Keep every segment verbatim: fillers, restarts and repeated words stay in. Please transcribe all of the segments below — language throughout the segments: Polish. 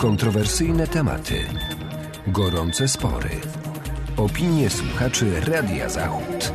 Kontrowersyjne tematy, gorące spory, opinie słuchaczy Radia Zachód.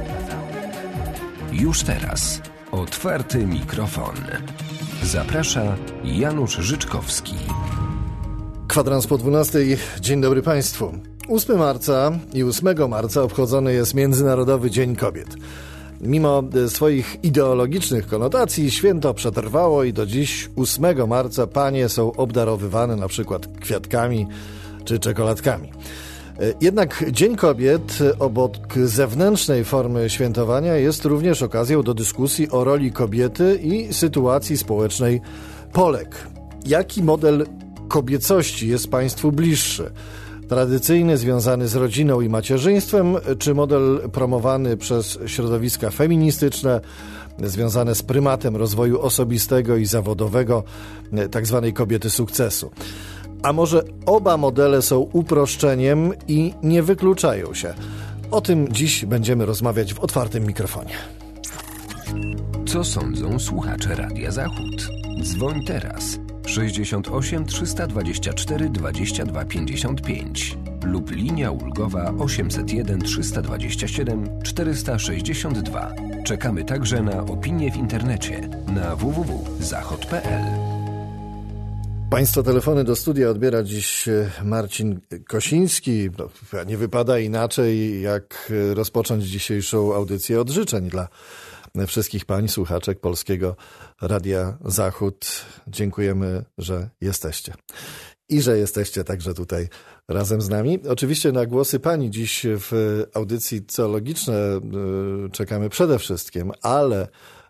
Już teraz otwarty mikrofon. Zaprasza Janusz Życzkowski. Kwadrans po dwunastej. Dzień dobry Państwu. ósmego marca i ósmego marca obchodzony jest Międzynarodowy Dzień Kobiet. Mimo swoich ideologicznych konotacji święto przetrwało i do dziś ósmego marca panie są obdarowywane na przykład kwiatkami czy czekoladkami. Jednak Dzień Kobiet obok zewnętrznej formy świętowania jest również okazją do dyskusji o roli kobiety i sytuacji społecznej Polek. Jaki model kobiecości jest Państwu bliższy? Tradycyjny, związany z rodziną i macierzyństwem, czy model promowany przez środowiska feministyczne, związane z prymatem rozwoju osobistego i zawodowego, tak zwanej kobiety sukcesu? A może oba modele są uproszczeniem i nie wykluczają się? O tym dziś będziemy rozmawiać w otwartym mikrofonie. Co sądzą słuchacze Radia Zachód? Dzwoń teraz sześćdziesiąt osiem trzysta dwadzieścia cztery dwadzieścia dwa pięćdziesiąt pięć lub linia ulgowa osiemset jeden trzysta dwadzieścia siedem czterysta sześćdziesiąt dwa. Czekamy także na opinie w internecie na w w w kropka zachod kropka p l. Państwa telefony do studia odbiera dziś Marcin Kosiński. Nie wypada inaczej, jak rozpocząć dzisiejszą audycję od życzeń dla wszystkich pań słuchaczek Polskiego Radia Zachód. Dziękujemy, że jesteście. I że jesteście także tutaj razem z nami. Oczywiście na głosy pani dziś w audycji Zoologiczne czekamy przede wszystkim, ale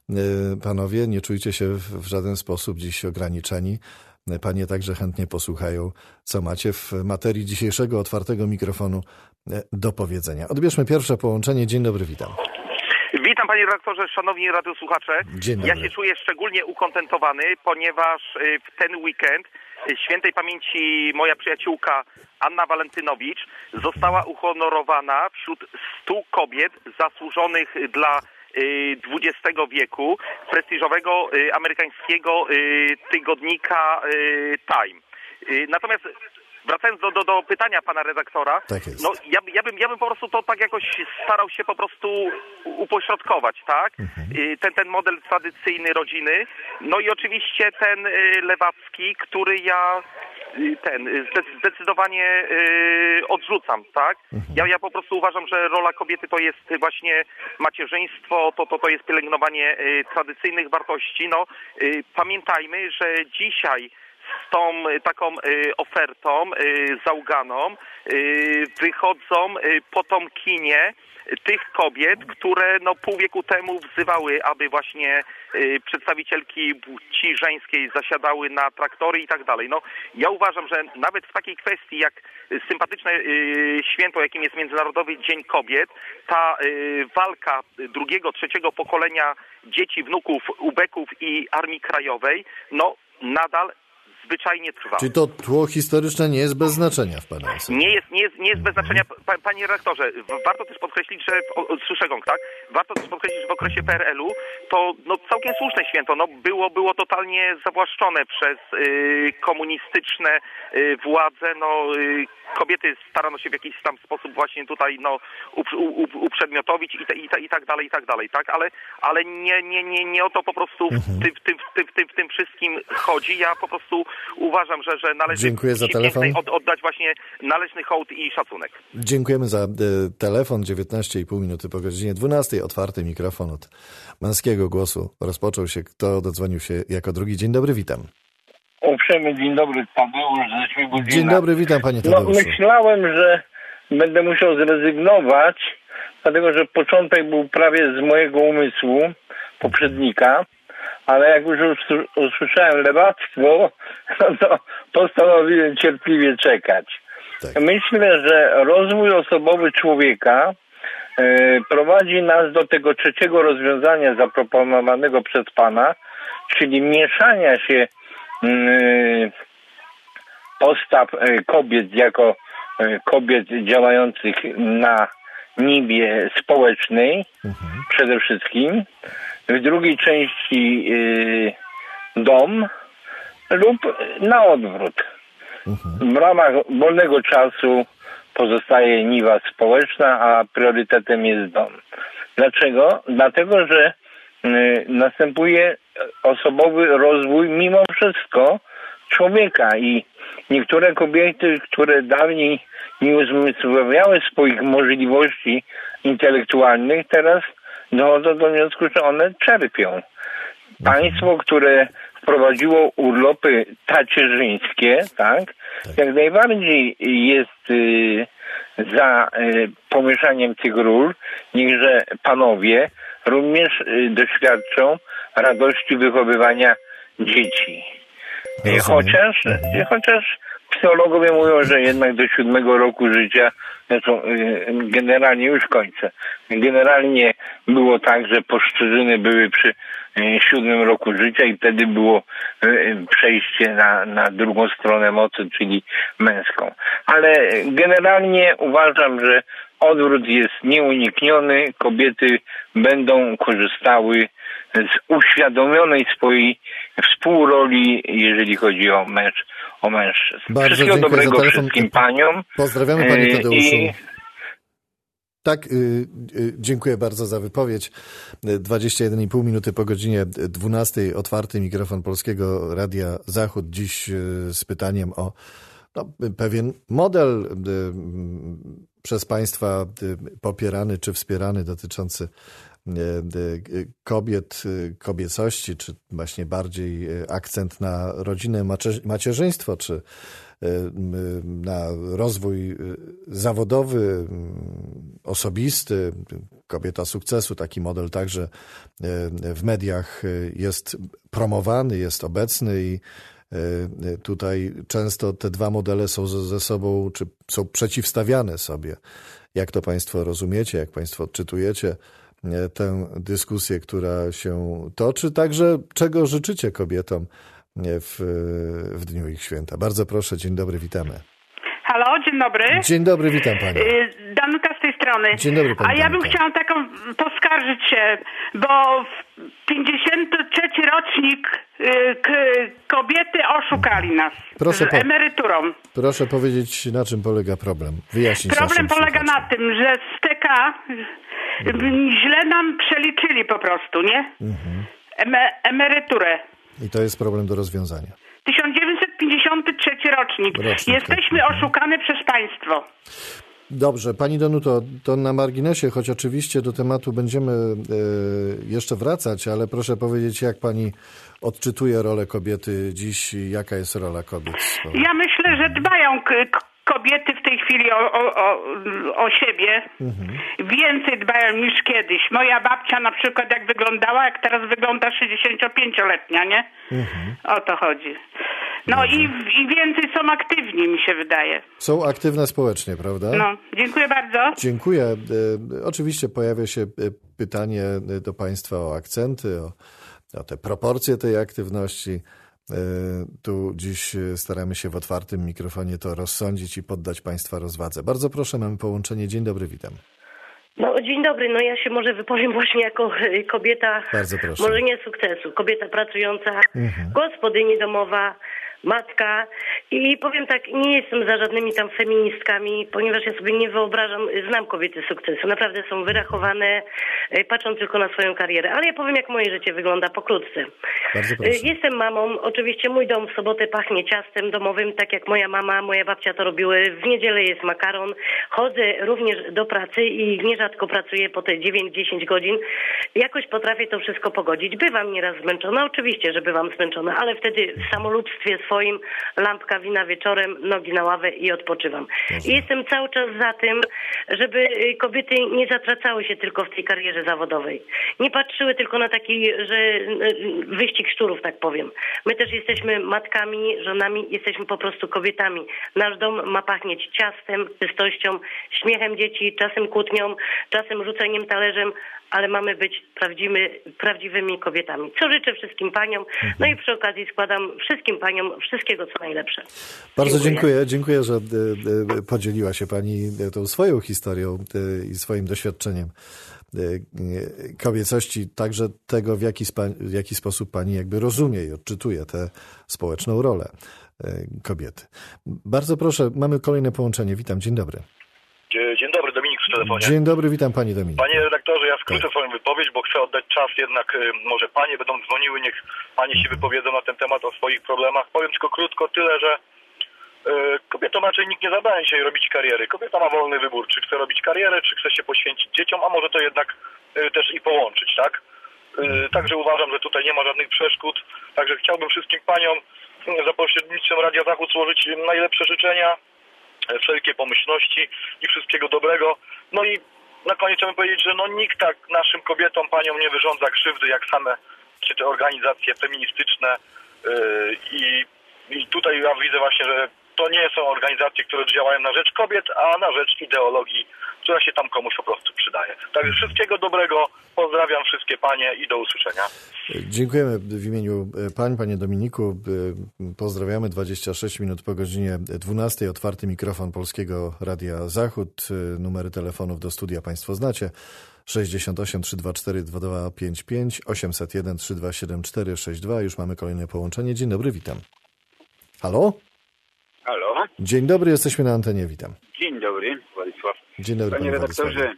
panowie, nie czujcie się w żaden sposób dziś ograniczeni. Panie także chętnie posłuchają, co macie w materii dzisiejszego otwartego mikrofonu do powiedzenia. Odbierzmy pierwsze połączenie. Dzień dobry, witam. Witam panie redaktorze, szanowni radiosłuchacze. Ja się czuję szczególnie ukontentowany, ponieważ w ten weekend świętej pamięci moja przyjaciółka Anna Walentynowicz została uhonorowana wśród stu kobiet zasłużonych dla dwudziestego wieku prestiżowego amerykańskiego tygodnika Time. Natomiast wracając do, do, do pytania pana redaktora, tak jest. no ja, ja, bym, ja bym po prostu to tak jakoś starał się po prostu upośrodkować, tak? Mhm. Ten, ten model tradycyjny rodziny, no i oczywiście ten lewacki, który ja ten zdecydowanie odrzucam, tak? Mhm. Ja, ja po prostu uważam, że rola kobiety to jest właśnie macierzyństwo, to, to, to jest pielęgnowanie tradycyjnych wartości. No, pamiętajmy, że dzisiaj z tą taką y, ofertą y, zauganą y, wychodzą y, potomkinie tych kobiet, które no pół wieku temu wzywały, aby właśnie y, przedstawicielki płci żeńskiej zasiadały na traktory i tak dalej. No ja uważam, że nawet w takiej kwestii jak sympatyczne y, święto, jakim jest Międzynarodowy Dzień Kobiet, ta y, walka drugiego, trzeciego pokolenia dzieci, wnuków, ubeków i Armii Krajowej, no nadal zwyczajnie trwa. Czyli to tło historyczne nie jest bez znaczenia w pana ocenie? Nie jest, nie jest, nie jest bez znaczenia, pa, panie redaktorze. Warto też podkreślić, że w, o, słyszę gong, tak? Warto też podkreślić, że w okresie P R L u to no, całkiem słuszne święto. No, było, było totalnie zawłaszczone przez y, komunistyczne y, władze. No, y, kobiety starano się w jakiś tam sposób właśnie tutaj no, up, up, uprzedmiotowić i, te, i, te, i tak dalej, i tak dalej, tak? Ale, ale nie, nie, nie, nie o to po prostu w, mhm. tym, w, tym, w, tym, w, tym, w tym wszystkim chodzi. Ja po prostu uważam, że, że należy Dziękuję za telefon. Od, oddać właśnie należny hołd i szacunek. Dziękujemy za y, telefon. dziewiętnaście i pół minuty po godzinie dwunastej. Otwarty mikrofon od męskiego głosu rozpoczął się. Kto dodzwonił się jako drugi? Dzień dobry, witam. Uprzejmy dzień dobry, Tadeusz ze Świebodzina. Dzień dobry, witam panie Tadeuszu. No, myślałem, że będę musiał zrezygnować, dlatego że początek był prawie z mojego umysłu poprzednika, ale jak już usłyszałem lewactwo, no to postanowiłem cierpliwie czekać. Tak. Myślę, że rozwój osobowy człowieka e, prowadzi nas do tego trzeciego rozwiązania zaproponowanego przez pana, czyli mieszania się e, postaw e, kobiet jako e, kobiet działających na niwie społecznej mhm. przede wszystkim, w drugiej części y, dom lub na odwrót. Mhm. W ramach wolnego czasu pozostaje niwa społeczna, a priorytetem jest dom. Dlaczego? Dlatego, że y, następuje osobowy rozwój mimo wszystko człowieka i niektóre kobiety, które dawniej nie uzmysławiały swoich możliwości intelektualnych, teraz dochodzą do wniosku, że one czerpią. Państwo, które wprowadziło urlopy tacierzyńskie, tak, tak. jak najbardziej jest y, za y, pomieszaniem tych ról, niechże panowie również y, doświadczą radości wychowywania dzieci. Y, chociaż, y, chociaż psychologowie mówią, że jednak do siódmego roku życia, znaczy, generalnie już kończę, generalnie było tak, że poszczyzyny były przy siódmym roku życia i wtedy było przejście na, na drugą stronę mocy, czyli męską. Ale generalnie uważam, że odwrót jest nieunikniony. Kobiety będą korzystały z uświadomionej swojej współroli, jeżeli chodzi o męż, o mężczyzn. Bardzo Wszystkiego dobrego wszystkim paniom. Pozdrawiamy Panie Tadeuszu. I... Tak, y, y, dziękuję bardzo za wypowiedź. dwadzieścia jeden i pół minuty po godzinie dwunastej. Otwarty mikrofon Polskiego Radia Zachód. Dziś y, z pytaniem o no, pewien model y, przez Państwa y, popierany czy wspierany dotyczący y, y, kobiet, y, kobiecości, czy właśnie bardziej akcent na rodzinę, macierzyństwo, czy na rozwój zawodowy, osobisty, kobieta sukcesu. Taki model także w mediach jest promowany, jest obecny i tutaj często te dwa modele są ze sobą, czy są przeciwstawiane sobie. Jak to Państwo rozumiecie, jak Państwo odczytujecie tę dyskusję, która się toczy? Także czego życzycie kobietom w, w dniu ich święta? Bardzo proszę, dzień dobry, witamy. Halo, dzień dobry. Dzień dobry, witam Panią. Danuta z tej strony. Dzień dobry, Pani. A ja bym Danuta. chciała taką poskarżyć się, bo w pięćdziesiąty trzeci rocznik k- kobiety oszukali nas Proszę z po- emeryturą. Proszę powiedzieć, na czym polega problem. Wyjaśnić Problem naszym polega słuchaczom. na tym, że z T K źle nam przeliczyli po prostu, nie? Mhm. Eme- emeryturę. I to jest problem do rozwiązania. tysiąc dziewięćset pięćdziesiąty trzeci rocznik. Rocznik, Jesteśmy tak. oszukane przez państwo. Dobrze, Pani Danuto, to na marginesie, choć oczywiście do tematu będziemy e, jeszcze wracać, ale proszę powiedzieć, jak Pani odczytuje rolę kobiety dziś i jaka jest rola kobiet? Ja myślę, że dbają k- k- kobiety w tej chwili o, o, o, o siebie. Mhm. Więcej dbają niż kiedyś. Moja babcia na przykład jak wyglądała, jak teraz wygląda sześćdziesięciopięcioletnia, nie? Mhm. O to chodzi. No i, i więcej są aktywni, mi się wydaje. Są aktywne społecznie, prawda? No, dziękuję bardzo. Dziękuję. E, oczywiście pojawia się pytanie do Państwa o akcenty, o, o te proporcje tej aktywności. E, tu dziś staramy się w otwartym mikrofonie to rozsądzić i poddać Państwa rozwadze. Bardzo proszę, mamy połączenie. Dzień dobry, witam. No, dzień dobry. No ja się może wypowiem właśnie jako kobieta, Bardzo proszę. może nie sukcesu, kobieta pracująca, Mhm. gospodyni domowa, matka i powiem tak, nie jestem za żadnymi tam feministkami, ponieważ ja sobie nie wyobrażam, znam kobiety sukcesu, naprawdę są wyrachowane, patrzą tylko na swoją karierę, ale ja powiem, jak moje życie wygląda pokrótce. Bardzo proszę. Jestem mamą, oczywiście mój dom w sobotę pachnie ciastem domowym, tak jak moja mama, moja babcia to robiły, w niedzielę jest makaron, chodzę również do pracy i nierzadko pracuję po te dziewięć dziesięć godzin, jakoś potrafię to wszystko pogodzić, bywam nieraz zmęczona, oczywiście, że bywam zmęczona, ale wtedy w samolubstwie swoim, lampka wina wieczorem, nogi na ławę i odpoczywam. I jestem cały czas za tym, żeby kobiety nie zatracały się tylko w tej karierze zawodowej. Nie patrzyły tylko na taki, że wyścig szczurów, tak powiem. My też jesteśmy matkami, żonami, jesteśmy po prostu kobietami. Nasz dom ma pachnieć ciastem, czystością, śmiechem dzieci, czasem kłótnią, czasem rzuceniem talerzem, ale mamy być prawdziwy, prawdziwymi kobietami. Co życzę wszystkim paniom. No i przy okazji składam wszystkim paniom wszystkiego, co najlepsze. Bardzo dziękuję. Dziękuję, dziękuję że podzieliła się Pani tą swoją historią i swoim doświadczeniem kobiecości, także tego, w jaki, spa, w jaki sposób Pani jakby rozumie i odczytuje tę społeczną rolę kobiety. Bardzo proszę, mamy kolejne połączenie. Witam, dzień dobry. Dzień dobry, Dominik przy telefonie. Dzień dobry, witam Panie Dominik. Panie redaktorze, ja skrócę tak. swoją wypowiedź, bo chcę oddać czas jednak, może Panie będą dzwoniły, niech Panie się wypowiedzą na ten temat o swoich problemach. Powiem tylko krótko tyle, że y, kobietom raczej nikt nie zadaje dzisiaj robić kariery. Kobieta ma wolny wybór, czy chce robić karierę, czy chce się poświęcić dzieciom, a może to jednak y, też i połączyć, tak? Y, także uważam, że tutaj nie ma żadnych przeszkód. Także chciałbym wszystkim Paniom za pośrednictwem Radia Zachód złożyć najlepsze życzenia, wszelkie pomyślności i wszystkiego dobrego. No i na koniec chciałbym powiedzieć, że no nikt tak naszym kobietom, paniom nie wyrządza krzywdy, jak same czy te organizacje feministyczne yy, i, i tutaj ja widzę właśnie, że to nie są organizacje, które działają na rzecz kobiet, a na rzecz ideologii, która się tam komuś po prostu przydaje. Także wszystkiego dobrego, pozdrawiam wszystkie panie i do usłyszenia. Dziękujemy w imieniu pań, panie Dominiku. Pozdrawiamy. dwadzieścia sześć minut po godzinie dwunastej. Otwarty mikrofon Polskiego Radia Zachód. Numery telefonów do studia państwo znacie. sześćdziesiąt osiem trzysta dwadzieścia cztery dwa dwa pięć pięć, osiemset jeden trzy dwa siedem cztery sześć dwa. Już mamy kolejne połączenie. Dzień dobry, witam. Halo? Halo? Dzień dobry, jesteśmy na antenie, witam. Dzień dobry, Władysław. Dzień dobry, panie redaktorze.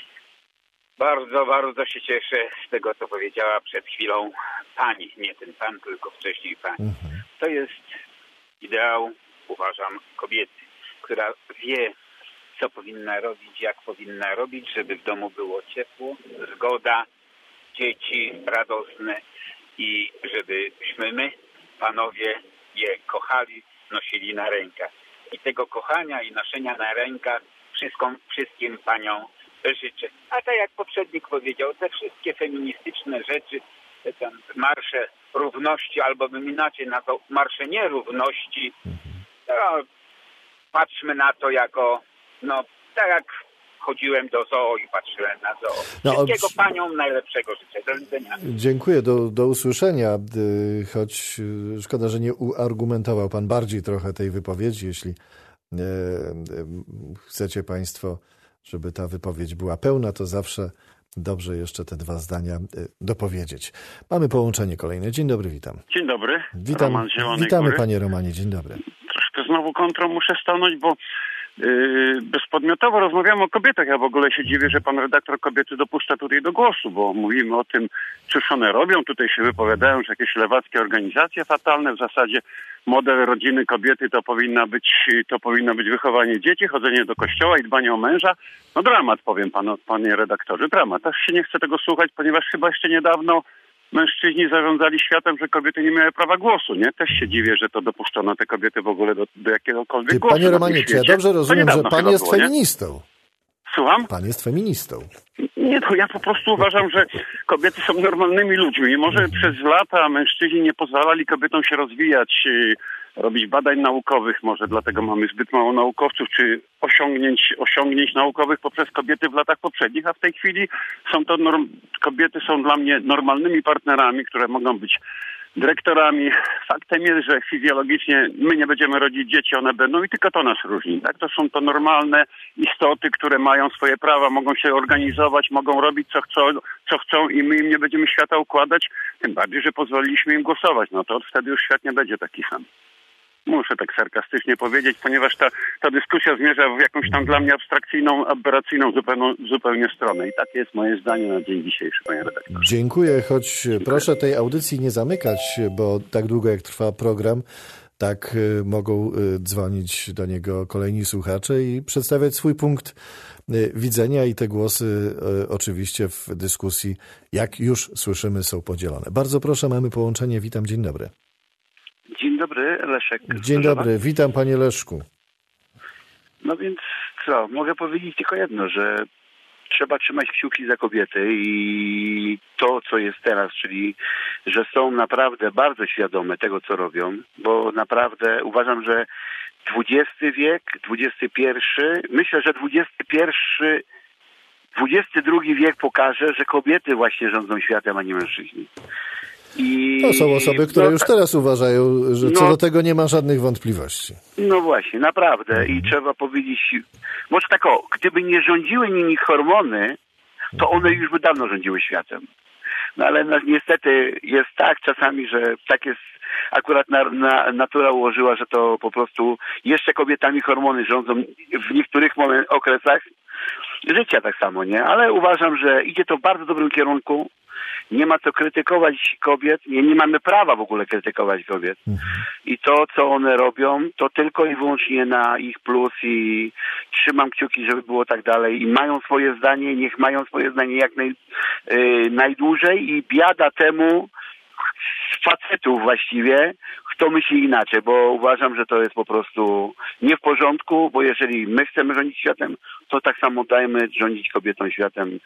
Bardzo, bardzo się cieszę z tego, co powiedziała przed chwilą pani. Nie ten pan, tylko wcześniej pani. Mhm. To jest ideał, uważam, kobiety, która wie, co powinna robić, jak powinna robić, żeby w domu było ciepło, zgoda, dzieci radosne i żebyśmy my, panowie, je kochali, nosili na rękach. I tego kochania i noszenia na rękach wszystkim, wszystkim paniom życzę. A tak jak poprzednik powiedział, te wszystkie feministyczne rzeczy, te tam marsze równości, albo bym inaczej nazwał marsze nierówności, no, patrzmy na to jako, no tak jak chodziłem do zoo i patrzyłem na zoo. Wszystkiego no, od... paniom najlepszego życzę. Do widzenia. Dziękuję, do, do usłyszenia. Choć szkoda, że nie uargumentował pan bardziej trochę tej wypowiedzi. Jeśli e, chcecie państwo, żeby ta wypowiedź była pełna, to zawsze dobrze jeszcze te dwa zdania dopowiedzieć. Mamy połączenie kolejne. Dzień dobry, witam. Dzień dobry. Witam. Roman Zielonej Witamy Góry. Panie Romanie, dzień dobry. Troszkę znowu kontrą muszę stanąć, bo Yy, bezpodmiotowo rozmawiamy o kobietach. Ja w ogóle się dziwię, że pan redaktor kobiety dopuszcza tutaj do głosu, bo mówimy o tym, cóż one robią. Tutaj się wypowiadają, że jakieś lewackie organizacje fatalne. W zasadzie model rodziny kobiety to powinna być, to powinno być wychowanie dzieci, chodzenie do kościoła i dbanie o męża. No dramat, powiem panu, panie redaktorze, dramat. Aż się nie chce tego słuchać, ponieważ chyba jeszcze niedawno mężczyźni zarządzali światem, że kobiety nie miały prawa głosu, nie? Też się dziwię, że to dopuszczono te kobiety w ogóle do, do jakiegokolwiek Ty, głosu. Panie Romanie, czy ja dobrze rozumiem, że pan jest było, feministą? Nie? Słucham? Pan jest feministą. Nie, to ja po prostu uważam, że kobiety są normalnymi ludźmi. Mimo że przez lata mężczyźni nie pozwalali kobietom się rozwijać, robić badań naukowych, może dlatego mamy zbyt mało naukowców, czy osiągnięć, osiągnięć naukowych poprzez kobiety w latach poprzednich, a w tej chwili są to norm, kobiety są dla mnie normalnymi partnerami, które mogą być dyrektorami. Faktem jest, że fizjologicznie my nie będziemy rodzić dzieci, one będą i tylko to nas różni. Tak? To są to normalne istoty, które mają swoje prawa, mogą się organizować, mogą robić co chcą, co chcą i my im nie będziemy świata układać, tym bardziej, że pozwoliliśmy im głosować. No to wtedy już świat nie będzie taki sam. Muszę tak sarkastycznie powiedzieć, ponieważ ta, ta dyskusja zmierza w jakąś tam dla mnie abstrakcyjną, aberracyjną zupełnie, zupełnie stronę. I takie jest moje zdanie na dzień dzisiejszy, panie redaktorze. Dziękuję, choć Dziękuję. Proszę tej audycji nie zamykać, bo tak długo jak trwa program, tak mogą dzwonić do niego kolejni słuchacze i przedstawiać swój punkt widzenia i te głosy oczywiście w dyskusji, jak już słyszymy, są podzielone. Bardzo proszę, mamy połączenie. Witam, dzień dobry. Dzień dobry, Leszek. Dzień dobry, witam panie Leszku. No więc co, mogę powiedzieć tylko jedno, że trzeba trzymać kciuki za kobiety i to, co jest teraz, czyli że są naprawdę bardzo świadome tego, co robią, bo naprawdę uważam, że dwudziesty wiek, dwudziesty pierwszy, myślę, że dwudziesty pierwszy, dwudziesty drugi wiek pokaże, że kobiety właśnie rządzą światem, a nie mężczyźni. I to są osoby, które no, już teraz uważają, że co no, do tego nie ma żadnych wątpliwości. No właśnie, naprawdę. Mhm. I trzeba powiedzieć, może tak o, gdyby nie rządziły nimi hormony, to one już by dawno rządziły światem. No ale no, niestety jest tak czasami, że tak jest akurat na, na, natura ułożyła, że to po prostu jeszcze kobietami hormony rządzą w niektórych moment, okresach życia tak samo, nie? Ale uważam, że idzie to w bardzo dobrym kierunku. Nie ma co krytykować kobiet, nie, nie mamy prawa w ogóle krytykować kobiet. Mhm. I to, co one robią, to tylko i wyłącznie na ich plus i trzymam kciuki, żeby było tak dalej. I mają swoje zdanie, niech mają swoje zdanie jak naj, yy, najdłużej i biada temu facetów właściwie, kto myśli inaczej, bo uważam, że to jest po prostu nie w porządku, bo jeżeli my chcemy rządzić światem, to tak samo dajmy rządzić kobietom światem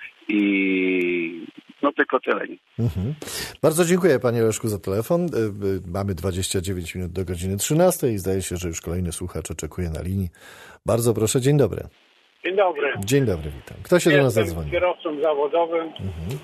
i no tylko tyle. Mhm. Bardzo dziękuję panie Leszku za telefon. Mamy dwadzieścia dziewięć minut do godziny trzynastej i zdaje się, że już kolejny słuchacz oczekuje na linii. Bardzo proszę, dzień dobry. Dzień dobry. Dzień dobry, witam. Kto się Jestem do nas zadzwonił? Jestem kierowcą zawodowym mhm.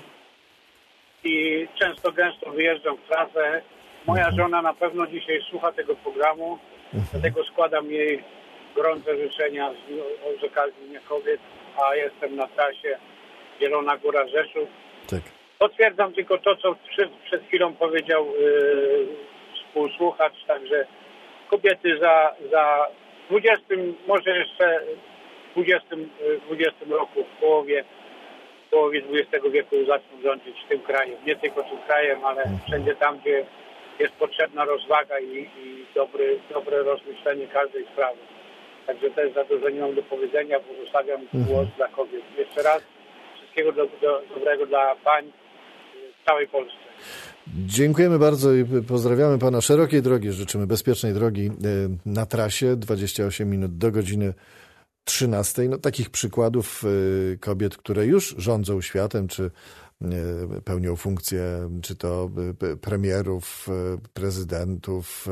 i często gęsto wyjeżdżam w trasę. Moja mhm. żona na pewno dzisiaj słucha tego programu, mhm. dlatego składam jej gorące życzenia z, z okazji Dnia Kobiet, a jestem na trasie Zielona Góra Rzeszów. Tak. Potwierdzam tylko to, co przed, przed chwilą powiedział yy, współsłuchacz, także kobiety za, za dwudziestym, może jeszcze dwudziestym, dwudziestym roku, w połowie, w połowie dwudziestego wieku zaczną rządzić tym krajem. Nie tylko tym krajem, ale wszędzie tam, gdzie jest potrzebna rozwaga i, i dobry, dobre rozmyślenie każdej sprawy. Także też za dużo nie mam do powiedzenia, pozostawiam głos dla kobiet. Jeszcze raz wszystkiego do, do, dobrego dla pań w całej Polsce. Dziękujemy bardzo i pozdrawiamy pana. Szerokiej drogi, życzymy bezpiecznej drogi na trasie. dwadzieścia osiem minut do godziny trzynastej. No, takich przykładów kobiet, które już rządzą światem, czy pełnią funkcje, czy to premierów, prezydentów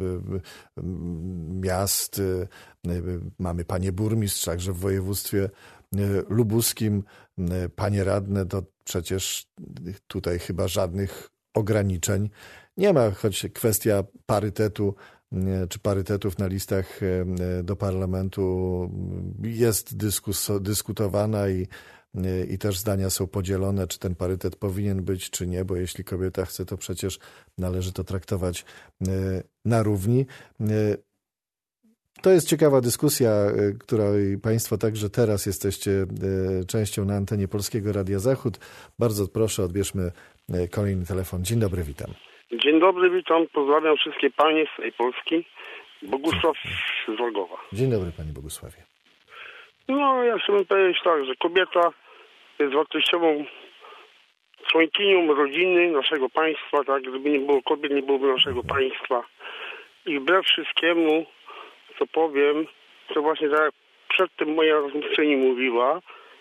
miast. Mamy panie burmistrz, także w województwie lubuskim, panie radne, to przecież tutaj chyba żadnych ograniczeń nie ma, choć kwestia parytetu czy parytetów na listach do parlamentu jest dyskus, dyskutowana i, i też zdania są podzielone, czy ten parytet powinien być, czy nie, bo jeśli kobieta chce, to przecież należy to traktować na równi. To jest ciekawa dyskusja, której państwo także teraz jesteście częścią na antenie Polskiego Radia Zachód. Bardzo proszę, odbierzmy kolejny telefon. Dzień dobry, witam. Dzień dobry, witam. Pozdrawiam wszystkie panie z tej Polski. Bogusław z Wolgowa. Dzień dobry, panie Bogusławie. No, ja chciałbym powiedzieć tak, że kobieta jest wartościową członkinią rodziny, naszego państwa, tak? Gdyby nie było kobiet, nie byłoby naszego państwa. I wbrew wszystkiemu, co powiem, to właśnie tak jak przedtem moja rozmówczyni mówiła,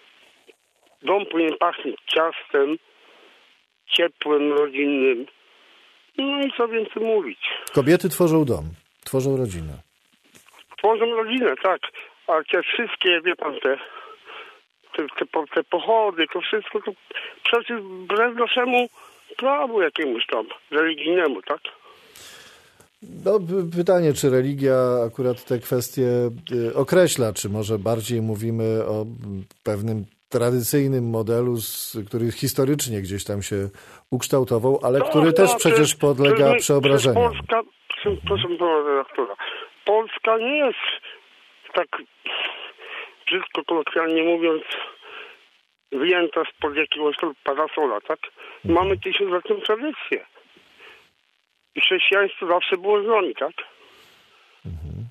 dom powinien pachnieć ciastem, ciepłym, rodzinnym. No i co więcej mówić. Kobiety tworzą dom, tworzą rodzinę. Tworzą rodzinę, tak. A te wszystkie, wie pan, te, te, te, te pochody, to wszystko, to przecież wbrew naszemu prawu jakiemuś tam religijnemu, tak? No, pytanie, czy religia akurat te kwestie określa, czy może bardziej mówimy o pewnym tradycyjnym modelu, który historycznie gdzieś tam się ukształtował, ale no, który no, też przecież podlega przecież, przeobrażeniom. Polska, proszę pana redaktora, Polska nie jest, tak brzydko kolokwialnie mówiąc, wyjęta spod jakiegoś parasola, tak? Mamy tysiącletnią tradycję. I chrześcijaństwo zawsze było z nami, tak? Mhm.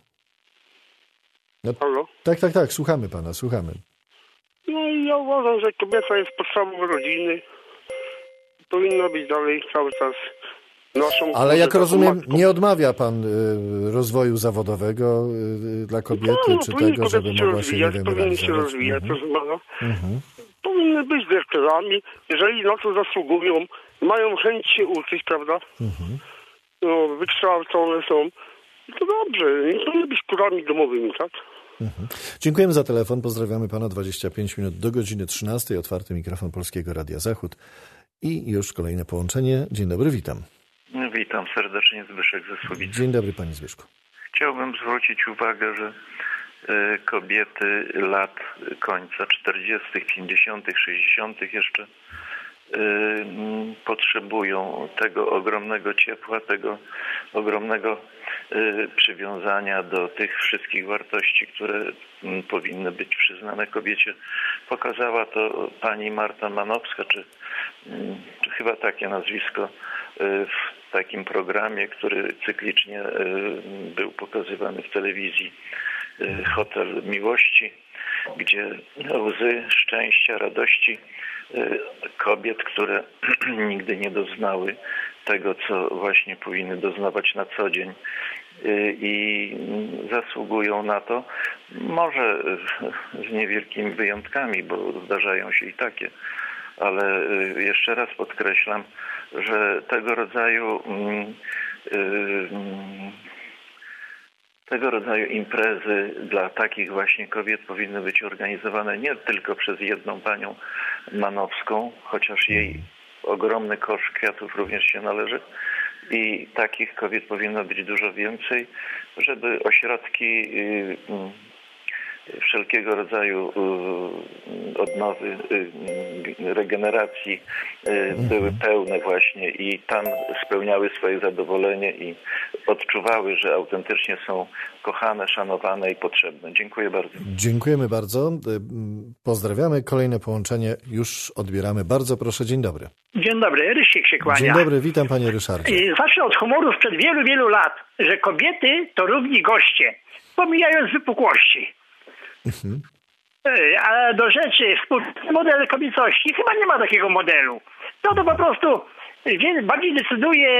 No, Halo? Tak, tak, tak, słuchamy pana, słuchamy. No i ja uważam, że kobieta jest podstawą rodziny. Powinna być dalej cały czas naszą... Ale jak rozumiem, matką. Nie odmawia pan y, rozwoju zawodowego y, dla kobiety, no, czy tego, żeby mogła się, nie wiem, powinny się rozwijać, mhm. proszę pana. Mhm. Powinny być dyrektorami, jeżeli na to zasługują, mają chęć się uczyć, prawda? Mhm. No, wykształcone są. To dobrze, nie powinny być kurami domowymi, tak? Mhm. Dziękujemy za telefon. Pozdrawiamy pana. dwadzieścia pięć minut do godziny trzynastej. Otwarty mikrofon Polskiego Radia Zachód. I już kolejne połączenie. Dzień dobry, witam. Witam serdecznie, Zbyszek ze Słowicy. Dzień dobry, panie Zbyszku. Chciałbym zwrócić uwagę, że kobiety lat końca czterdziestych, pięćdziesiątych, sześćdziesiątych jeszcze potrzebują tego ogromnego ciepła, tego ogromnego przywiązania do tych wszystkich wartości, które powinny być przyznane kobiecie. Pokazała to pani Marta Manowska, czy, czy chyba takie nazwisko, w takim programie, który cyklicznie był pokazywany w telewizji, Hotel Miłości, gdzie łzy szczęścia, radości kobiet, które nigdy nie doznały tego, co właśnie powinny doznawać na co dzień i zasługują na to, może z niewielkimi wyjątkami, bo zdarzają się i takie, ale jeszcze raz podkreślam, że tego rodzaju Tego rodzaju imprezy dla takich właśnie kobiet powinny być organizowane nie tylko przez jedną panią Manowską, chociaż jej ogromny kosz kwiatów również się należy. I takich kobiet powinno być dużo więcej, żeby ośrodki wszelkiego rodzaju odnowy, regeneracji były pełne właśnie i tam spełniały swoje zadowolenie i odczuwały, że autentycznie są kochane, szanowane i potrzebne. Dziękuję bardzo. Dziękujemy bardzo. Pozdrawiamy. Kolejne połączenie już odbieramy. Bardzo proszę. Dzień dobry. Dzień dobry. Ryszik się kłania. Dzień dobry. Witam panie Ryszardzie. Zacznę od humoru sprzed wielu, wielu lat, że kobiety to równi goście, pomijając wypukłości. Mhm. A do rzeczy, współczesny model kobiecości, chyba nie ma takiego modelu. No to po prostu bardziej decyduje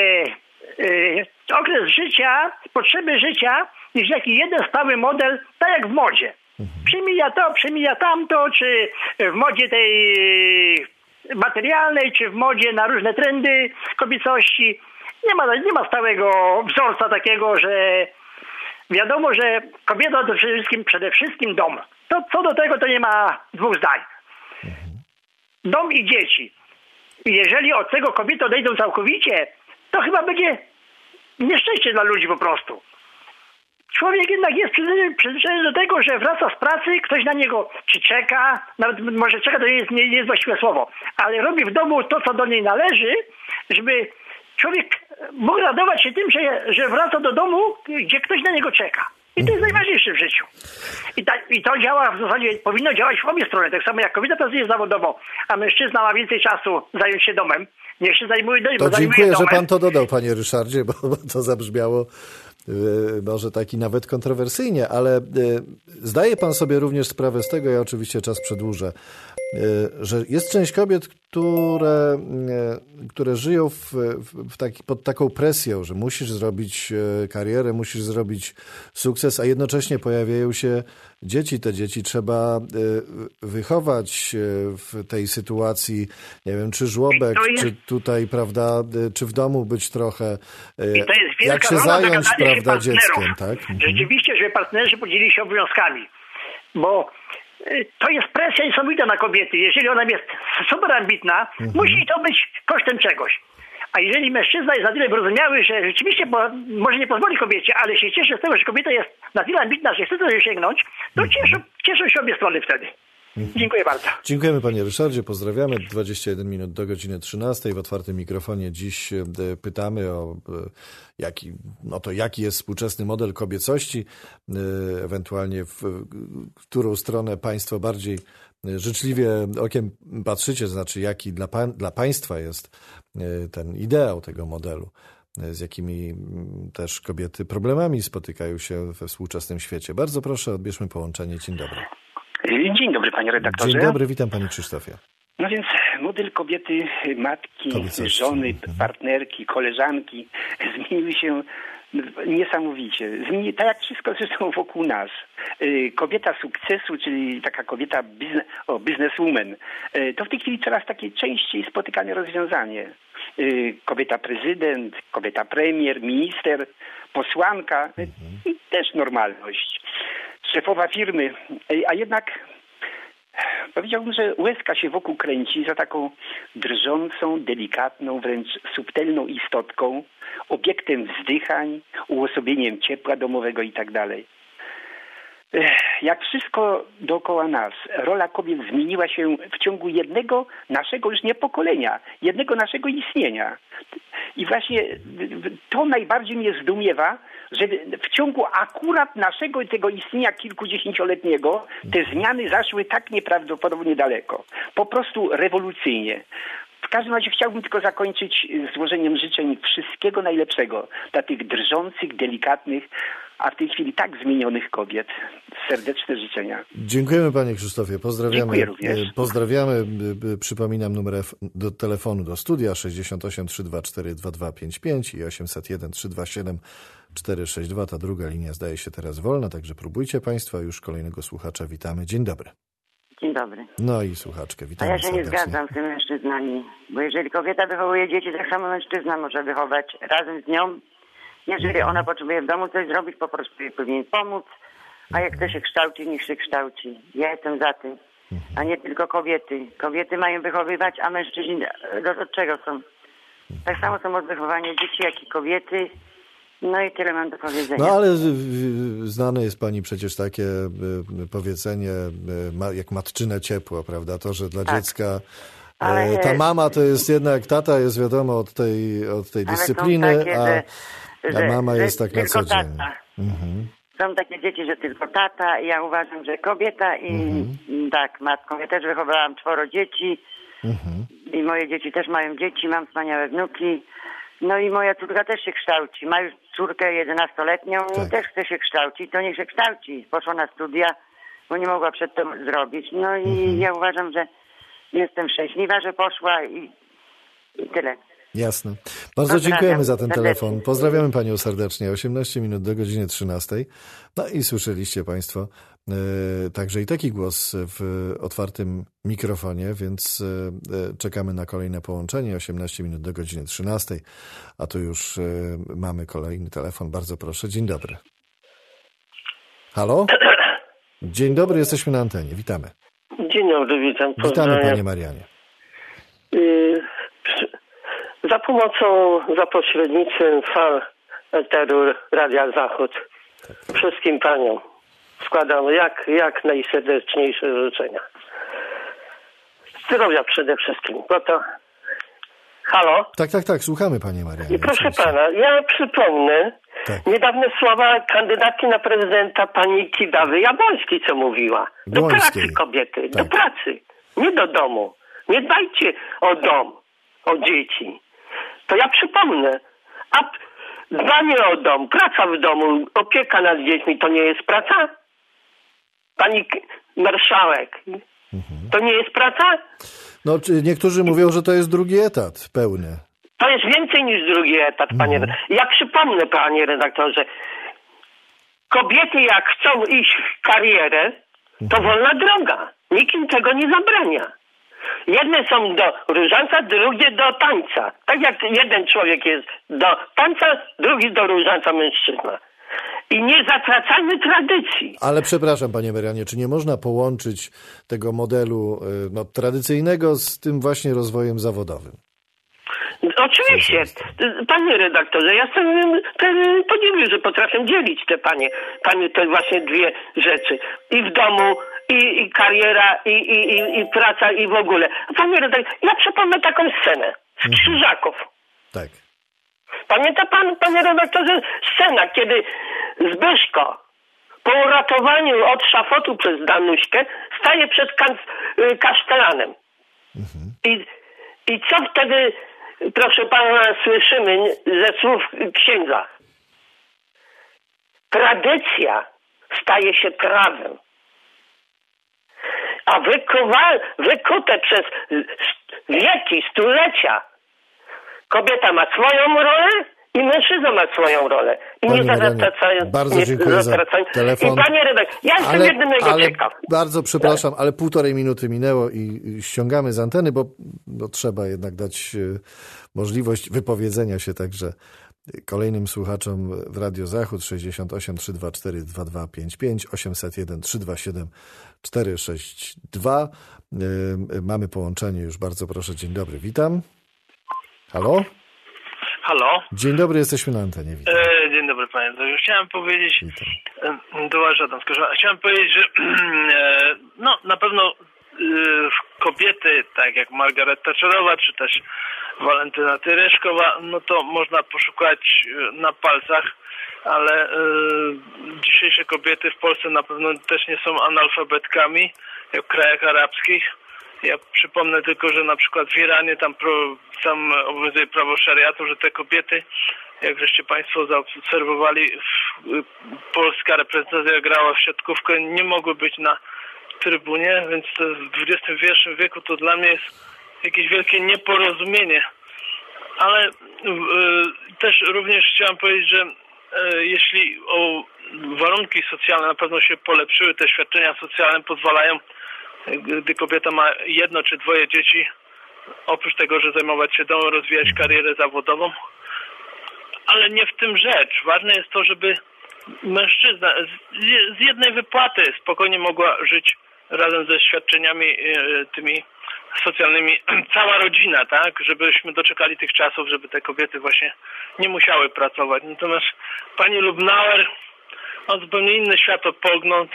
yy, okres życia, potrzeby życia, niż jaki jeden stały model, tak jak w modzie. Mhm. Przemija to, przemija tamto, czy w modzie tej materialnej, czy w modzie na różne trendy kobiecości. Nie ma, nie ma stałego wzorca takiego, że wiadomo, że kobieta to przede wszystkim, przede wszystkim dom. To co do tego to nie ma dwóch zdań. Dom i dzieci. I jeżeli od tego kobiety odejdą całkowicie, to chyba będzie nieszczęście dla ludzi po prostu. Człowiek jednak jest przyzwyczajony do tego, że wraca z pracy, ktoś na niego czy czeka, nawet może czeka to nie jest, nie jest właściwe słowo, ale robi w domu to, co do niej należy, żeby człowiek mógł radować się tym, że, że wraca do domu, gdzie ktoś na niego czeka. I to jest najważniejsze w życiu. I, ta, I to działa w zasadzie, powinno działać w obie strony. Tak samo jak kobieta pracuje zawodowo, a mężczyzna ma więcej czasu zająć się domem, niech się zajmuje, to zajmuje dziękuję, domem. że pan to dodał, panie Ryszardzie, bo, bo to zabrzmiało yy, może taki nawet kontrowersyjnie, ale yy, zdaje pan sobie również sprawę z tego, ja oczywiście czas przedłużę, yy, że jest część kobiet, które, yy, które żyją w, w, w taki, pod taką presją, że musisz zrobić yy, karierę, musisz zrobić sukces, a jednocześnie pojawiają się dzieci. Te dzieci trzeba yy, wychować yy, w tej sytuacji, nie wiem, czy żłobek, jest... czy tutaj, prawda, yy, czy w domu być trochę, yy, I to jest wielka jak się rola zająć, prawda, się dzieckiem, tak? Rzeczywiście, żeby partnerzy podzielili się obowiązkami, bo to jest presja niesamowita na kobiety. Jeżeli ona jest super ambitna, mhm. musi to być kosztem czegoś. A jeżeli mężczyzna jest na tyle wyrozumiały, że rzeczywiście po, może nie pozwoli kobiecie, ale się cieszy z tego, że kobieta jest na tyle ambitna, że chce coś sięgnąć, to mhm. cieszą, cieszą się obie strony wtedy. Mhm. Dziękuję bardzo. Dziękujemy panie Ryszardzie, pozdrawiamy. dwadzieścia jeden minut do godziny trzynastej. W otwartym mikrofonie dziś pytamy o jaki, no to jaki jest współczesny model kobiecości, ewentualnie w, w którą stronę państwo bardziej życzliwie okiem patrzycie, znaczy jaki dla, pan, dla państwa jest ten ideał tego modelu, z jakimi też kobiety problemami spotykają się we współczesnym świecie. Bardzo proszę, odbierzmy połączenie. Dzień dobry. Dzień dobry panie redaktorze. Dzień dobry, witam panie Krzysztofie. No więc model kobiety, matki, Kobiecości. żony, partnerki, koleżanki zmieniły się niesamowicie. Zmieni, tak jak wszystko zresztą wokół nas. Kobieta sukcesu, czyli taka kobieta biznes, o, businesswoman, to w tej chwili coraz takie częściej spotykane rozwiązanie. Kobieta prezydent, kobieta premier, minister, posłanka mhm. i też normalność. Szefowa firmy, a jednak powiedziałbym, że łezka się wokół kręci za taką drżącą, delikatną, wręcz subtelną istotką, obiektem wzdychań, uosobieniem ciepła domowego i tak dalej. jak wszystko dookoła nas, rola kobiet zmieniła się w ciągu jednego naszego już nie pokolenia, jednego naszego istnienia. I właśnie to najbardziej mnie zdumiewa, że w ciągu akurat naszego tego istnienia kilkudziesięcioletniego te zmiany zaszły tak nieprawdopodobnie daleko. Po prostu rewolucyjnie. W każdym razie chciałbym tylko zakończyć złożeniem życzeń wszystkiego najlepszego dla tych drżących, delikatnych, a w tej chwili tak zmienionych kobiet. Serdeczne życzenia. Dziękujemy panie Krzysztofie. Pozdrawiamy. Dziękuję również. Pozdrawiamy. Przypominam numer do telefonu do studia sześćdziesiąt osiem trzysta dwadzieścia cztery dwa dwa pięć pięć i osiemset jeden trzysta dwadzieścia siedem czterysta sześćdziesiąt dwa. Ta druga linia zdaje się teraz wolna, także próbujcie państwo. Już kolejnego słuchacza witamy. Dzień dobry. Dzień dobry. No i słuchaczkę, A witamy ja się nie serdecznie. zgadzam z tymi mężczyznami, bo jeżeli kobieta wychowuje dzieci, tak samo mężczyzna może wychować razem z nią. Jeżeli ona potrzebuje w domu coś zrobić, po prostu jej powinien pomóc, a jak chce się kształcić, niech się kształci. Ja jestem za tym, a nie tylko kobiety. Kobiety mają wychowywać, a mężczyźni do, do czego są? Tak samo są od wychowania dzieci, jak i kobiety. No i tyle mam do powiedzenia. No ale znane jest pani przecież takie y, powiedzenie y, ma, jak matczyne ciepło, prawda? To, że dla tak. dziecka ale... y, ta mama to jest jednak, tata jest wiadomo od tej, od tej dyscypliny, takie, a, że, a mama że, jest tak na co dzień. Mhm. Są takie dzieci, że tylko tata. Ja uważam, że kobieta i mhm. tak, matką. Ja też wychowałam czworo dzieci mhm. i moje dzieci też mają dzieci, mam wspaniałe wnuki. No i moja córka też się kształci. Ma już córkę jedenastoletnią i też chce się kształcić. To niech się kształci. Poszła na studia, bo nie mogła przedtem zrobić. No i mhm. ja uważam, że jestem szczęśliwa, że poszła i, i tyle. Jasne. Bardzo dziękujemy za ten telefon. Pozdrawiamy panią serdecznie. osiemnaście minut do godziny trzynastej. No i słyszeliście państwo e, także i taki głos w otwartym mikrofonie, więc e, czekamy na kolejne połączenie. osiemnaście minut do godziny trzynastej. A tu już e, mamy kolejny telefon. Bardzo proszę. Dzień dobry. Halo? Dzień dobry, jesteśmy na antenie. Witamy. Dzień dobry, witam. Witamy panie Marianie. Y Za pomocą, za pośrednictwem fal eteru Radia Zachód tak. wszystkim paniom składam jak, jak najserdeczniejsze życzenia. Zdrowia przede wszystkim, bo to... Halo? Tak, tak, tak, słuchamy panie Marianie. I proszę oczywiście. Pana, ja przypomnę tak. niedawne słowa kandydatki na prezydenta pani Kidawy Jabłońskiej, co mówiła. Do Błońskiej. pracy kobiety, tak. do pracy, nie do domu. Nie dbajcie o dom, o dzieci. To ja przypomnę, a dbanie o dom, praca w domu, opieka nad dziećmi, to nie jest praca? Pani marszałek, mhm. to nie jest praca? No, niektórzy mówią, że to jest drugi etat pełny. To jest więcej niż drugi etat, panie mhm. Ja przypomnę, panie redaktorze, kobiety jak chcą iść w karierę, to mhm. wolna droga. Nikt im tego nie zabrania. Jedne są do różańca, drugie do tańca. Tak jak jeden człowiek jest do tańca, drugi do różańca mężczyzna. I nie zatracajmy tradycji. Ale przepraszam panie Marianie, czy nie można połączyć tego modelu no, tradycyjnego z tym właśnie rozwojem zawodowym? Oczywiście. Panie redaktorze, ja jestem ten podziwiam, że potrafię dzielić te panie, panie te właśnie dwie rzeczy. I w domu, i, i kariera, i, i, i, i praca, i w ogóle. Panie redaktorze, ja przypomnę taką scenę z Krzyżaków. Tak. Pamięta pan, panie redaktorze, scena, kiedy Zbyszko po uratowaniu od szafotu przez Danuśkę staje przed kan- kasztelanem. Mhm. I, I co wtedy, proszę pana, słyszymy ze słów księdza? Tradycja staje się prawem. A wykuwa, wykute przez wieki, stulecia kobieta ma swoją rolę i mężczyzna ma swoją rolę. I panie nie zatracają. Bardzo nie dziękuję zatracają. za telefon. I panie redaktor, ja jestem ale, jedynego ale ciekaw. Bardzo przepraszam, tak. ale półtorej minuty minęło i ściągamy z anteny, bo, bo trzeba jednak dać możliwość wypowiedzenia się także kolejnym słuchaczom w Radio Zachód sześćdziesiąt osiem trzysta dwadzieścia cztery dwa dwa pięć pięć, osiemset jeden trzysta dwadzieścia siedem czterysta sześćdziesiąt dwa. Mamy połączenie już, bardzo proszę. Dzień dobry, witam. Halo? Halo? Dzień dobry, jesteśmy na antenie. Witam. E, dzień dobry panie panie. Chciałem powiedzieć, do Żadomskiego, chciałem powiedzieć, że no na pewno kobiety, tak jak Margaret Thatcherowa, czy też Walentyna Tereszkowa, no to można poszukać na palcach, ale dzisiejsze kobiety w Polsce na pewno też nie są analfabetkami, jak w krajach arabskich. Ja przypomnę tylko, że na przykład w Iranie tam, pro, tam obowiązuje prawo szariatu, że te kobiety, jak żeście państwo zaobserwowali, polska reprezentacja grała w siatkówkę, nie mogły być na trybunie, więc to w dwudziestym pierwszym wieku to dla mnie jest jakieś wielkie nieporozumienie. Ale y, też również chciałem powiedzieć, że y, jeśli o warunki socjalne na pewno się polepszyły, te świadczenia socjalne pozwalają, gdy kobieta ma jedno czy dwoje dzieci, oprócz tego, że zajmować się domem, rozwijać karierę zawodową. Ale nie w tym rzecz. Ważne jest to, żeby mężczyzna z jednej wypłaty spokojnie mogła żyć razem ze świadczeniami tymi socjalnymi, cała rodzina, tak? Żebyśmy doczekali tych czasów, żeby te kobiety właśnie nie musiały pracować. Natomiast pani Lubnauer ma zupełnie inny światopogląd.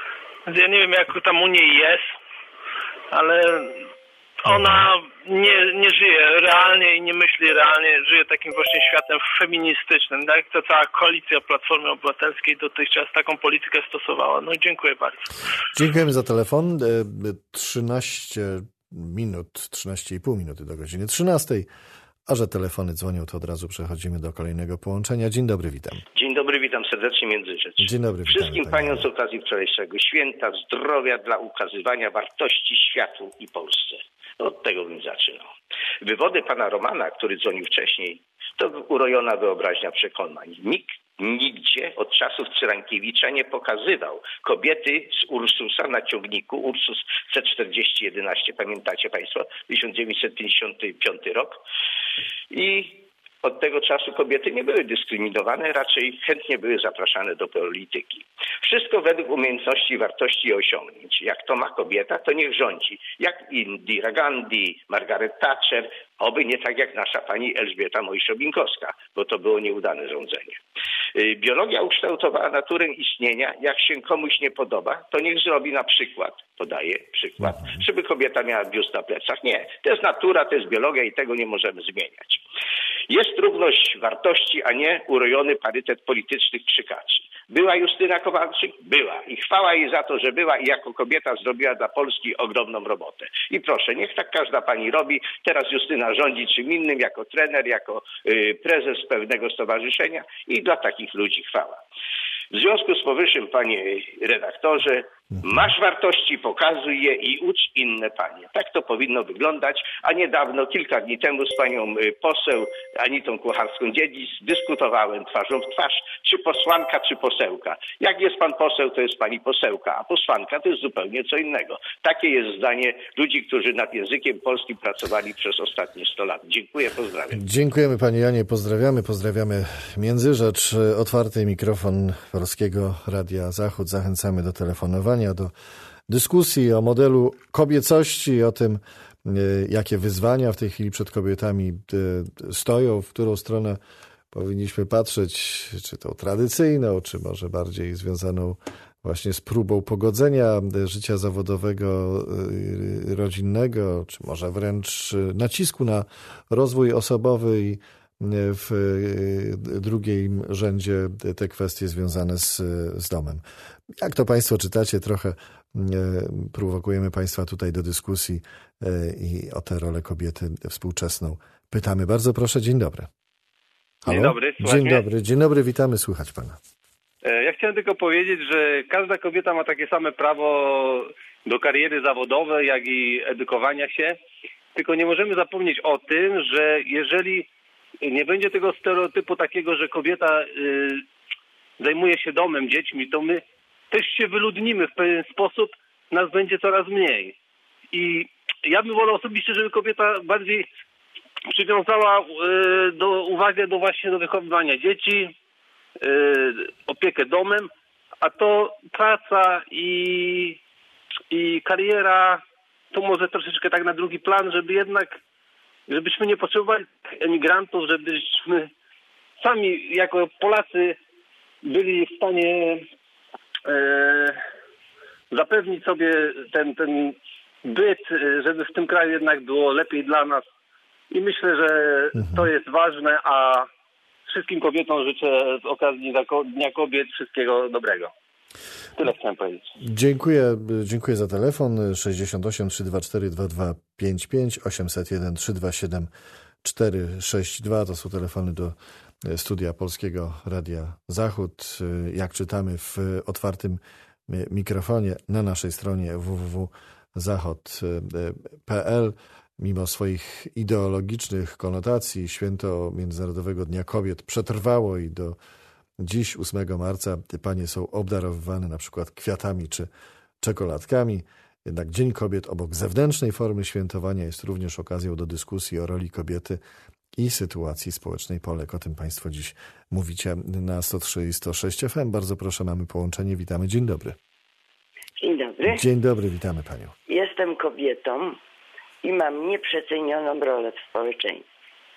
Ja nie wiem, jak tam u niej jest, ale ona nie, nie żyje realnie i nie myśli realnie, żyje takim właśnie światem feministycznym, tak? To cała koalicja Platformy Obywatelskiej dotychczas taką politykę stosowała. No i dziękuję bardzo. Dziękujemy za telefon. trzynaście minut, trzynaście i pół minuty do godziny trzynastej. A że telefony dzwonią, to od razu przechodzimy do kolejnego połączenia. Dzień dobry, witam. Dzień dobry, witam serdecznie Międzyrzecz. Dzień dobry, Wszystkim witamy, paniom z okazji wczorajszego święta, zdrowia dla ukazywania wartości światu i Polsce. Od tego bym zaczynał. Wywody pana Romana, który dzwonił wcześniej, to urojona wyobraźnia przekonań. Nikt nigdzie od czasów Cyrankiewicza nie pokazywał kobiety z Ursusa na ciągniku, Ursus C czterdzieści jedenaście, pamiętacie państwo, tysiąc dziewięćset pięćdziesiąty piąty rok. I od tego czasu kobiety nie były dyskryminowane, raczej chętnie były zapraszane do polityki. Wszystko według umiejętności, wartości i osiągnięć. Jak to ma kobieta, to niech rządzi. Jak Indira Gandhi, Margaret Thatcher, oby nie tak jak nasza pani Elżbieta Mojszowinkowska, bo to było nieudane rządzenie. Biologia ukształtowała naturę istnienia. Jak się komuś nie podoba, to niech zrobi na przykład, podaję przykład, żeby kobieta miała biust na plecach. Nie, to jest natura, to jest biologia i tego nie możemy zmieniać. Jest równość wartości, a nie urojony parytet politycznych krzykaczy. Była Justyna Kowalczyk? Była. I chwała jej za to, że była i jako kobieta zrobiła dla Polski ogromną robotę. I proszę, niech tak każda pani robi. Teraz Justyna rządzi czym innym, jako trener, jako y, prezes pewnego stowarzyszenia i dla takich ludzi chwała. W związku z powyższym, panie redaktorze, masz wartości, pokazuj je i ucz inne panie. Tak to powinno wyglądać, a niedawno, kilka dni temu z panią poseł Anitą Kucharską-Dziedzic dyskutowałem twarzą w twarz, czy posłanka, czy posełka. Jak jest pan poseł, to jest pani posełka, a posłanka to jest zupełnie co innego. Takie jest zdanie ludzi, którzy nad językiem polskim pracowali przez ostatnie sto lat. Dziękuję, pozdrawiam. Dziękujemy panie Janie, pozdrawiamy, pozdrawiamy Międzyrzecz. Otwarty mikrofon Polskiego Radia Zachód. Zachęcamy do telefonowania, do dyskusji o modelu kobiecości, o tym, jakie wyzwania w tej chwili przed kobietami stoją, w którą stronę powinniśmy patrzeć, czy tą tradycyjną, czy może bardziej związaną właśnie z próbą pogodzenia życia zawodowego, rodzinnego, czy może wręcz nacisku na rozwój osobowy i w drugim rzędzie te kwestie związane z, z domem. Jak to państwo czytacie, trochę prowokujemy państwa tutaj do dyskusji i o tę rolę kobiety współczesną pytamy. Bardzo proszę, dzień dobry. Halo? Dzień dobry. Dzień mnie? dobry, dzień dobry, witamy, słychać pana. Ja chciałem tylko powiedzieć, że każda kobieta ma takie same prawo do kariery zawodowej, jak i edukowania się, tylko nie możemy zapomnieć o tym, że jeżeli nie będzie tego stereotypu takiego, że kobieta y, zajmuje się domem, dziećmi, to my też się wyludnimy w pewien sposób, nas będzie coraz mniej. I ja bym wolał osobiście, żeby kobieta bardziej przywiązała y, do, uwagę do właśnie do wychowywania dzieci, y, opiekę domem, a to praca i, i kariera to może troszeczkę tak na drugi plan, żeby jednak żebyśmy nie potrzebowali emigrantów, żebyśmy sami jako Polacy byli w stanie e, zapewnić sobie ten, ten byt, żeby w tym kraju jednak było lepiej dla nas. I myślę, że mhm. to jest ważne, a wszystkim kobietom życzę z okazji Dnia Kobiet wszystkiego dobrego. Tyle chciałem powiedzieć. Dziękuję, dziękuję za telefon. sześćdziesiąt osiem trzysta dwadzieścia cztery dwa dwa pięć pięć, osiemset jeden trzysta dwadzieścia siedem cztery sześć dwa. To są telefony do studia Polskiego Radia Zachód. Jak czytamy w otwartym mikrofonie na naszej stronie w w w kropka zachod kropka p l, mimo swoich ideologicznych konotacji, święto Międzynarodowego Dnia Kobiet przetrwało i do dziś, ósmego marca, panie są obdarowywane na przykład kwiatami czy czekoladkami. Jednak Dzień Kobiet obok zewnętrznej formy świętowania jest również okazją do dyskusji o roli kobiety i sytuacji społecznej Polek. O tym państwo dziś mówicie na sto trzy i sto sześć F M. Bardzo proszę, mamy połączenie. Witamy. Dzień dobry. Dzień dobry. Dzień dobry, witamy panią. Jestem kobietą i mam nieprzecenioną rolę w społeczeństwie.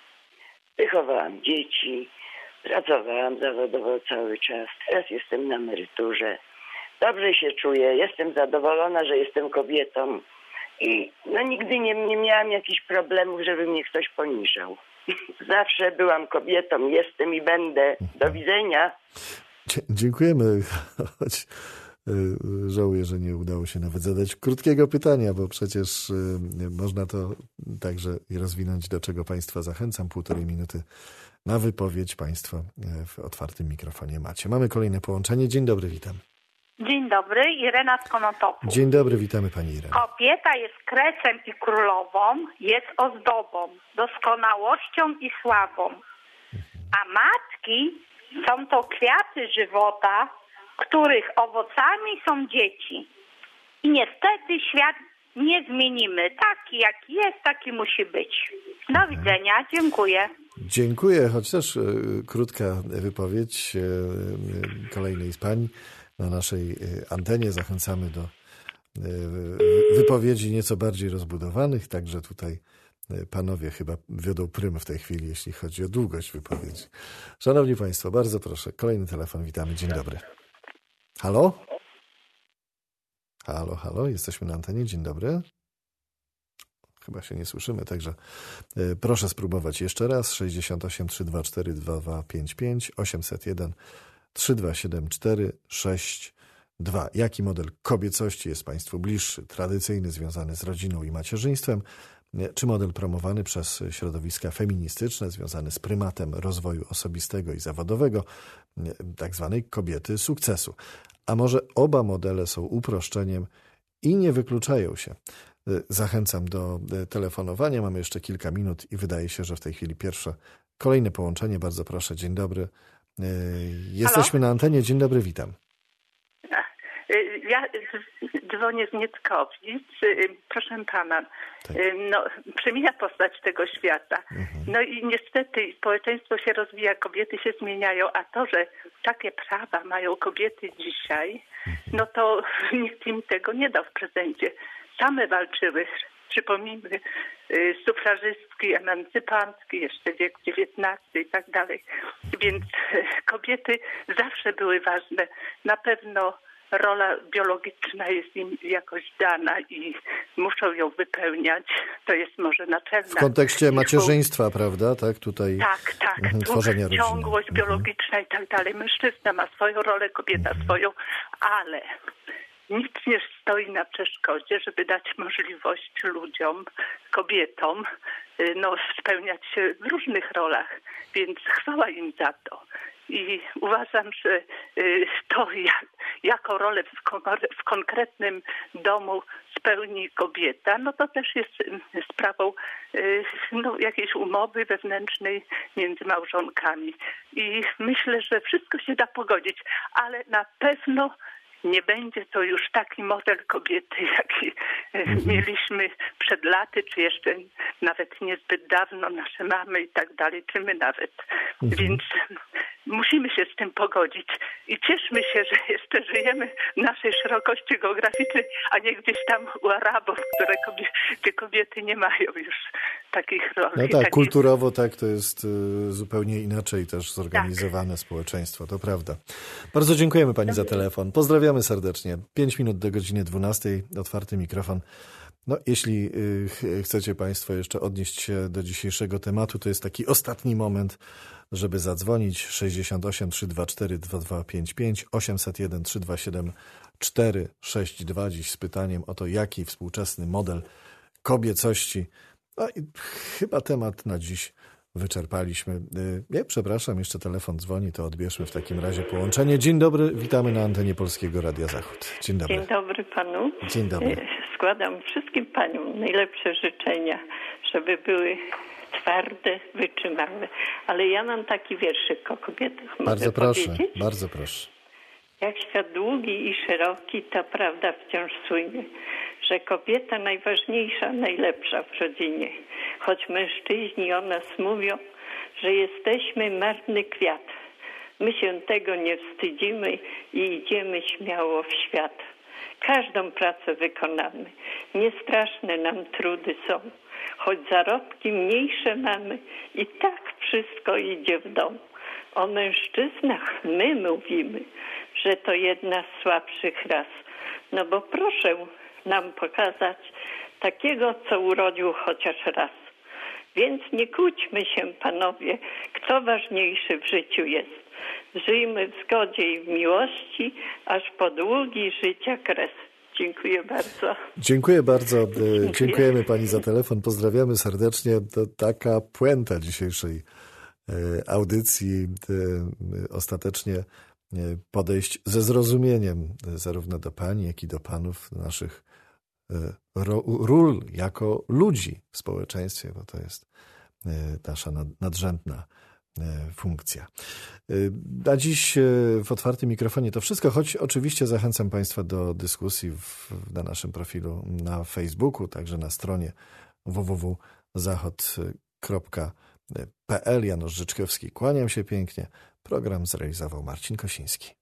Wychowałam dzieci, pracowałam zawodowo cały czas. Teraz jestem na emeryturze. Dobrze się czuję, jestem zadowolona, że jestem kobietą i no nigdy nie, nie miałam jakichś problemów, żeby mnie ktoś poniżał. Zawsze byłam kobietą, jestem i będę. Do widzenia. Dzie- dziękujemy. Choć żałuję, że nie udało się nawet zadać krótkiego pytania, bo przecież można to także rozwinąć, do czego państwa zachęcam. Półtorej minuty na wypowiedź państwo w otwartym mikrofonie macie. Mamy kolejne połączenie. Dzień dobry, witam. Dzień dobry, Irena z Konotopu. Dzień dobry, witamy pani Irena. Kobieta jest krecem i królową, jest ozdobą, doskonałością i sławą. A matki są to kwiaty żywota, których owocami są dzieci. I niestety świat nie zmienimy. Taki jaki jest, taki musi być. Do widzenia, dziękuję. Dziękuję, choć też e, krótka wypowiedź e, kolejnej z pań na naszej antenie. Zachęcamy do e, wypowiedzi nieco bardziej rozbudowanych, także tutaj panowie chyba wiodą prym w tej chwili, jeśli chodzi o długość wypowiedzi. Szanowni państwo, bardzo proszę, kolejny telefon, witamy, dzień dobry. Halo? Halo, halo, jesteśmy na antenie, dzień dobry. Chyba się nie słyszymy, także proszę spróbować jeszcze raz. sześćdziesiąt osiem trzysta dwadzieścia cztery dwa dwa pięć pięć, osiemset jeden trzysta dwadzieścia siedem cztery sześć dwa. Jaki model kobiecości jest państwu bliższy? Tradycyjny, związany z rodziną i macierzyństwem, czy model promowany przez środowiska feministyczne, związany z prymatem rozwoju osobistego i zawodowego, tak zwanej kobiety sukcesu? A może oba modele są uproszczeniem i nie wykluczają się? Zachęcam do telefonowania. Mamy jeszcze kilka minut i wydaje się, że w tej chwili pierwsze, kolejne połączenie. Bardzo proszę, dzień dobry. Jesteśmy Halo? Na antenie. Dzień dobry, witam. Ja dzwonię z Nieckowic. Proszę pana, tak. no, przemienia postać tego świata. Mhm. No i niestety społeczeństwo się rozwija, kobiety się zmieniają, a to, że takie prawa mają kobiety dzisiaj, mhm. no to nikt im tego nie dał w prezencie. Same walczyły, przypomnijmy, sufrażystki, emancypantki, jeszcze wiek dziewiętnasty i tak dalej. Więc kobiety zawsze były ważne. Na pewno rola biologiczna jest im jakoś dana i muszą ją wypełniać. To jest może naczelna. W kontekście macierzyństwa, ich... prawda? Tak, tutaj. Tak, tak. Mhm, tworzenia rodziny. Ciągłość biologiczna i tak dalej. Mężczyzna ma swoją rolę, kobieta mhm. swoją, ale nic nie stoi na przeszkodzie, żeby dać możliwość ludziom, kobietom, no, spełniać się w różnych rolach. Więc chwała im za to. I uważam, że to, jak, jaką rolę w, w konkretnym domu spełni kobieta, no to też jest sprawą no, jakiejś umowy wewnętrznej między małżonkami. I myślę, że wszystko się da pogodzić, ale na pewno nie będzie to już taki model kobiety, jaki mhm. mieliśmy przed laty, czy jeszcze nawet niezbyt dawno, nasze mamy i tak dalej, czy my nawet. Mhm. Więc musimy się z tym pogodzić i cieszmy się, że jeszcze żyjemy w naszej szerokości geograficznej, a nie gdzieś tam u Arabów, które kobiety, gdzie kobiety nie mają już takich roli. No tak, takich... kulturowo tak, to jest y, zupełnie inaczej też zorganizowane tak. społeczeństwo, to prawda. Bardzo dziękujemy pani za telefon. Pozdrawiamy serdecznie. Pięć minut do godziny dwunastej, otwarty mikrofon. No, jeśli y, chcecie państwo jeszcze odnieść się do dzisiejszego tematu, to jest taki ostatni moment, żeby zadzwonić. sześćdziesiąt osiem trzysta dwadzieścia cztery dwa dwa pięć pięć, osiemset jeden trzysta dwadzieścia siedem cztery sześć dwa, dziś z pytaniem o to, jaki współczesny model kobiecości. No i chyba temat na dziś wyczerpaliśmy. Nie, przepraszam, jeszcze telefon dzwoni, to odbierzmy w takim razie połączenie. Dzień dobry, witamy na antenie Polskiego Radia Zachód. Dzień dobry. Dzień dobry panu. Dzień dobry. Składam wszystkim paniom najlepsze życzenia, żeby były twarde, wytrzymałe. Ale ja mam taki wierszyk o kobietach. Bardzo mogę proszę, powiedzieć? bardzo proszę. Jak świat długi i szeroki, ta prawda wciąż słynie, że kobieta najważniejsza, najlepsza w rodzinie. Choć mężczyźni o nas mówią, że jesteśmy marny kwiat. My się tego nie wstydzimy i idziemy śmiało w świat. Każdą pracę wykonamy, niestraszne nam trudy są. Choć zarobki mniejsze mamy, i tak wszystko idzie w dom. O mężczyznach my mówimy, że to jedna z słabszych ras. No bo proszę nam pokazać takiego, co urodził chociaż raz. Więc nie kłóćmy się, panowie, kto ważniejszy w życiu jest. Żyjmy w zgodzie i w miłości, aż po długi życia kres. Dziękuję bardzo. Dziękuję bardzo. Dziękuję. Dziękujemy pani za telefon. Pozdrawiamy serdecznie. To taka puenta dzisiejszej audycji. Ostatecznie podejść ze zrozumieniem zarówno do pani, jak i do panów, naszych ról jako ludzi w społeczeństwie, bo to jest nasza nadrzędna funkcja. A dziś w otwartym mikrofonie to wszystko, choć oczywiście zachęcam państwa do dyskusji w, na naszym profilu na Facebooku, także na stronie w w w kropka zachod kropka p l. Janusz Życzkowski, kłaniam się pięknie. Program zrealizował Marcin Kosiński.